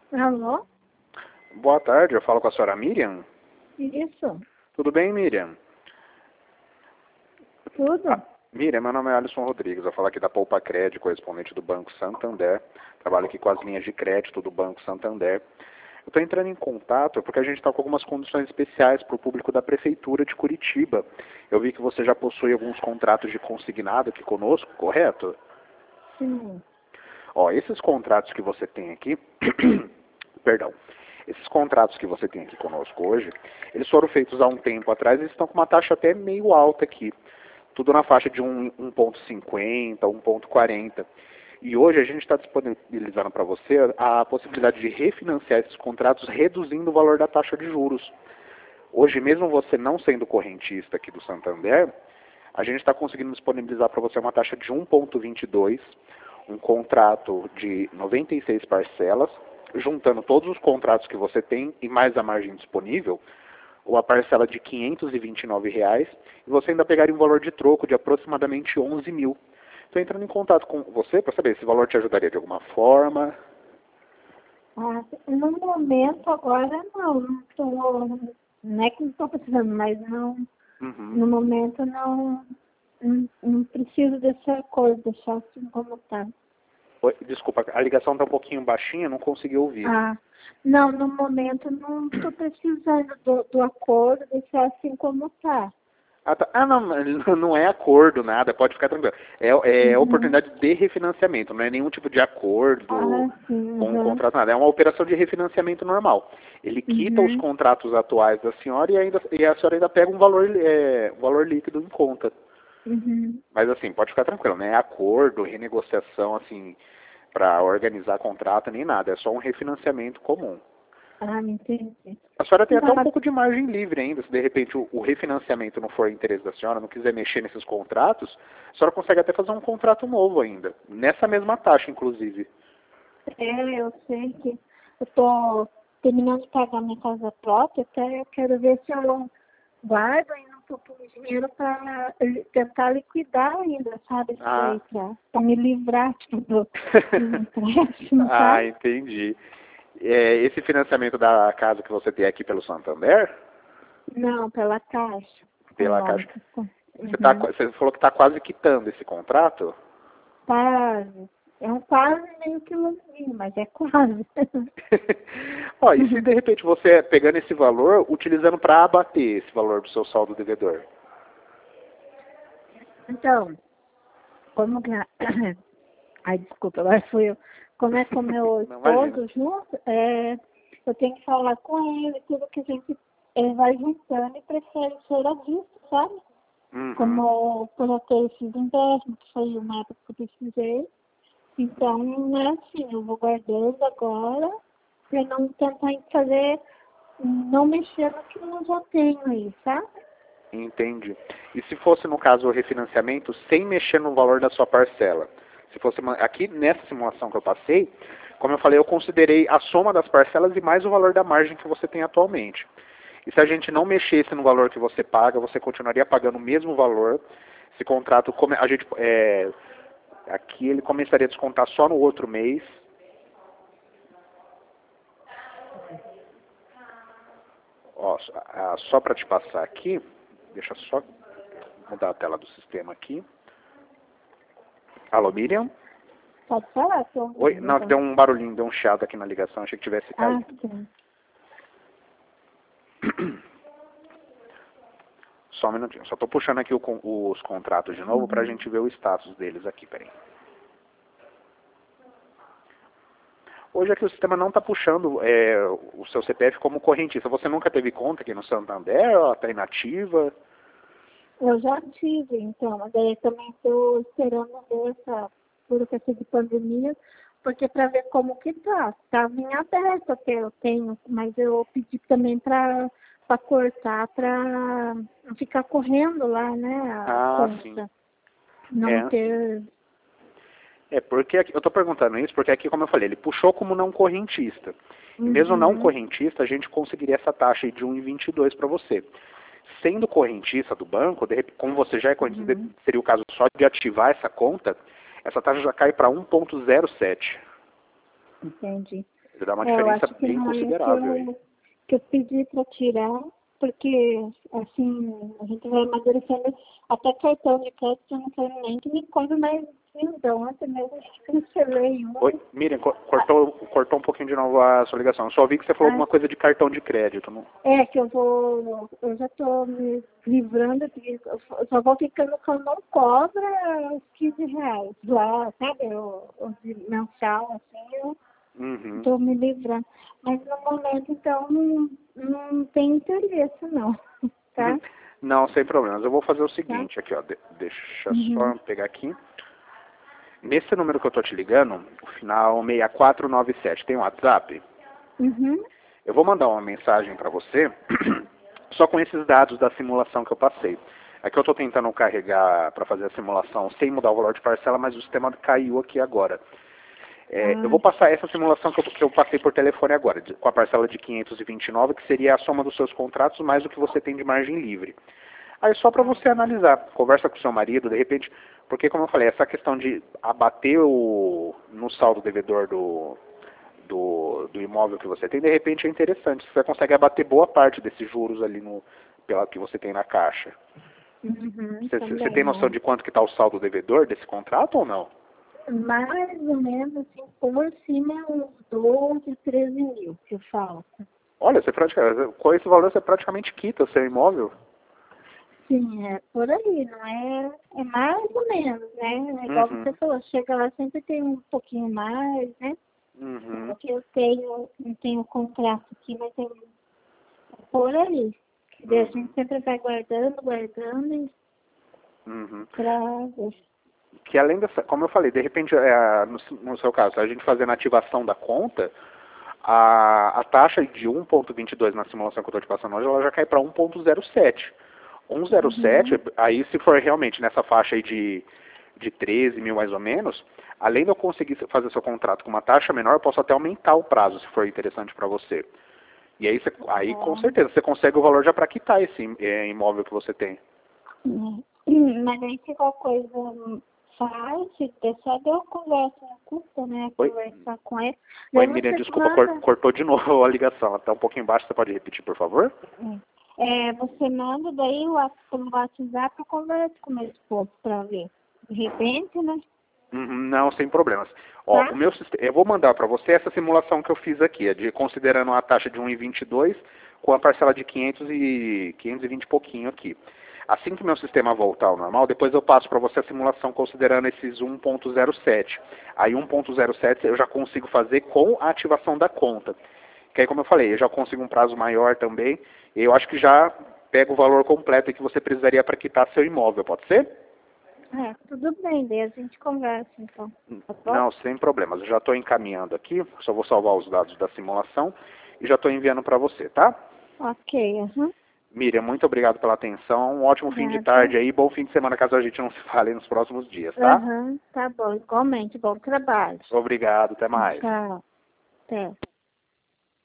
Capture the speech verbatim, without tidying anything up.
Alô? Boa tarde, eu falo com a senhora Miriam. Isso, Tudo bem, Miriam? tudo? Ah, Miriam, meu nome é Alisson Rodrigues, eu falo aqui da Poupa Crédito, correspondente do Banco Santander. Trabalho aqui com as linhas de crédito do Banco Santander. Eu estou entrando em contato porque a gente está com algumas condições especiais para o público da Prefeitura de Curitiba. Eu vi que você já possui alguns contratos de consignado aqui conosco, correto? Sim. Ó, esses contratos que você tem aqui, perdão, esses contratos que você tem aqui conosco hoje, eles foram feitos há um tempo atrás e estão com uma taxa até meio alta aqui. Tudo na faixa de um ponto cinquenta, um ponto quarenta. E hoje a gente está disponibilizando para você a possibilidade de refinanciar esses contratos reduzindo o valor da taxa de juros. Hoje, mesmo você não sendo correntista aqui do Santander, a gente está conseguindo disponibilizar para você uma taxa de um ponto vinte e dois, um contrato de noventa e seis parcelas, juntando todos os contratos que você tem e mais a margem disponível, ou a parcela de quinhentos e vinte e nove reais, e você ainda pegaria um valor de troco de aproximadamente onze mil. Estou entrando em contato com você para saber se esse valor te ajudaria de alguma forma. Ah, no momento agora não, não tô, não é que não estou precisando, mas não, Uhum. no momento não, não, não preciso desse acordo, deixar assim como está. Oi, desculpa, a ligação está um pouquinho baixinha, não consegui ouvir. Ah, não, no momento não estou precisando do, do acordo, deixar assim como está. Ah, tá. Ah, não, não é acordo, nada, pode ficar tranquilo. É, é Uhum. oportunidade de refinanciamento, não é nenhum tipo de acordo Ah, sim, com um uhum. contrato, nada. É uma operação de refinanciamento normal. Ele quita os Uhum. contratos atuais da senhora e, ainda, e a senhora ainda pega um valor, é, um valor líquido em conta. Uhum. Mas assim, pode ficar tranquilo, não é acordo, renegociação, assim, para organizar contrato, nem nada. É só um refinanciamento comum. Ah, entendi. A senhora tem até um Não, pouco de margem livre ainda, se de repente o, o refinanciamento não for interesse da senhora, não quiser mexer nesses contratos, a senhora consegue até fazer um contrato novo ainda, nessa mesma taxa, inclusive. é, eu sei que eu tô terminando de pagar minha casa própria, até eu quero ver se eu guardo ainda um pouco de dinheiro para tentar liquidar ainda, sabe? Isso Ah. daí, para me livrar tipo, do, do empréstimo, Ah, sabe? entendi. É, esse financiamento da casa que você tem aqui pelo Santander, Não, pela Caixa pela Caixa, Econômica. você, tá, Uhum. você falou que está quase quitando esse contrato? Quase. É um quase meio quilozinho, mas é quase. Ó, e se de repente você pegando esse valor, utilizando para abater esse valor do seu saldo devedor? Então, como que... a- Ai, desculpa, agora fui eu. Como é com o meu Não, imagina. esposo junto, é, eu tenho que falar com ele, tudo que a gente ele vai juntando e prefere ser à vista, sabe? Uhum. Como por eu ter esses empréstimos, que foi uma época que eu precisei. Então, não é assim, eu vou guardando agora para não tentar fazer, não mexer no que eu já tenho aí, sabe? Entendi. E se fosse, no caso, o refinanciamento sem mexer no valor da sua parcela? Se fosse uma- aqui nessa simulação que eu passei, como eu falei, eu considerei a soma das parcelas e mais o valor da margem que você tem atualmente. E se a gente não mexesse no valor que você paga, você continuaria pagando o mesmo valor. Esse contrato, come- a gente, é, aqui ele começaria a descontar só no outro mês. Ó, só ah, só para te passar aqui, deixa eu só mudar a tela do sistema aqui. Alô, Miriam? Pode falar, estou Oi? ouvindo. Não, que deu um barulhinho, deu um chiado aqui na ligação, achei que tivesse Ah, caído. sim. Só um minutinho, só estou puxando aqui o con- os contratos de novo para a Uhum. gente ver o status deles aqui, peraí. Hoje aqui o sistema não está puxando é, o seu C P F como correntista. Você nunca teve conta aqui no Santander? Ela está inativa? Eu já tive, então, mas aí também estou esperando ver essa, por essa de pandemia, porque para ver como que tá. Estava em aberto até eu tenho, mas eu pedi também para para cortar, para não ficar correndo lá, né, a Ah, sim. conta. Não É, sim. ter. É, porque aqui, eu estou perguntando isso porque aqui, como eu falei, ele puxou como não correntista. E mesmo não Uhum, correntista, a gente conseguiria essa taxa aí de um vírgula vinte e dois para você. Sendo correntista do banco, de repente, como você já é correntista, uhum, seria o caso só de ativar essa conta, essa taxa já cai para um ponto zero sete. entendi. Dá uma É, eu diferença acho que bem não é que considerável aí. eu, que eu pedi para tirar, porque, assim, a gente vai amadurecendo. Até cartão de crédito eu não quero nem que me cobre mais então, ontem mesmo eu cancelei um. Oi, Miriam, co- cortou, cortou um pouquinho de novo a sua ligação. Eu só vi que você falou Ah, alguma coisa de cartão de crédito. Não... é que eu vou, eu já estou me livrando, de, eu só vou ficando com não cobra os quinze reais lá, sabe, o, o de mensal, assim, eu Uhum. estou me livrando. Mas no momento, então, não, não tem interesse, não, tá? Uhum. Não, sem problemas. Eu vou fazer o Tá? seguinte aqui, ó. De- deixa Uhum. só pegar aqui. Nesse número que eu tô te ligando, o final seis quatro nove sete, tem um WhatsApp? Uhum. Eu vou mandar uma mensagem para você, só com esses dados da simulação que eu passei. Aqui eu estou tentando carregar para fazer a simulação sem mudar o valor de parcela, mas o sistema caiu aqui agora. É, eu Ah, vou passar essa simulação que eu, que eu passei por telefone agora, de, com a parcela de quinhentos e vinte e nove, que seria a soma dos seus contratos mais o que você tem de margem livre. Aí só para você analisar, conversa com o seu marido, de repente, porque como eu falei, essa questão de abater o, no saldo devedor do, do, do imóvel que você tem, de repente é interessante, você consegue abater boa parte desses juros ali no, pela que você tem na caixa. uhum, Você, você tem também, noção né? de quanto que está o saldo devedor desse contrato ou não? Mais ou menos, assim, por cima, uns doze, treze mil que falta. Olha, você praticamente, com esse valor você praticamente quita o seu imóvel. Sim, é por aí, não é? É mais ou menos, né? É igual você Uhum, falou, chega lá sempre tem um pouquinho mais, né? uhum, Porque eu tenho, não tenho contrato aqui, mas tem por aí. E a uhum, gente sempre vai guardando, guardando e uhum. pra ver. Que além dessa, como eu falei, de repente, é, no, no seu caso, a gente fazendo a ativação da conta, a, a taxa de um ponto vinte e dois na simulação que eu estou te passando hoje, ela já cai para um ponto zero sete. um ponto zero sete, Uhum. aí se for realmente nessa faixa aí de, de treze mil mais ou menos, além de eu conseguir fazer seu contrato com uma taxa menor, eu posso até aumentar o prazo, se for interessante para você. E aí, você, aí com Bom, certeza você consegue o valor já para quitar esse é, imóvel que você tem. né? Mas aí se qualquer coisa faz, se deixar eu converso, não custa, né? Oi? Conversar com ele. Oi, Daí Miriam, você desculpa, cor- manda, cortou de novo a ligação. Ela está um pouquinho baixa, você pode repetir, por favor? é, você manda daí o wa- pelo WhatsApp, eu converso com meu esposo pra ver. De repente, né? Uhum, não, sem problemas. Ó, o Tá? meu sistema, eu vou mandar para você essa simulação que eu fiz aqui, é de considerando a taxa de um vírgula vinte e dois com a parcela de quinhentos e quinhentos e vinte e pouquinho aqui. Assim que meu sistema voltar ao normal, depois eu passo para você a simulação considerando esses um ponto zero sete. Aí um ponto zero sete eu já consigo fazer com a ativação da conta. Que aí, como eu falei, eu já consigo um prazo maior também. E eu acho que já pega o valor completo que você precisaria para quitar seu imóvel, pode ser? É, tudo bem, daí a gente conversa então. Tá bom? Não, sem problemas. Eu já estou encaminhando aqui, só vou salvar os dados da simulação e já estou enviando para você, tá? Ok, aham. Miriam, muito obrigado pela atenção. Um ótimo fim de Nada. tarde aí, bom fim de semana caso a gente não se fale nos próximos dias, tá? Aham, tá bom. Igualmente, bom trabalho. Obrigado, até mais. Tchau. Até.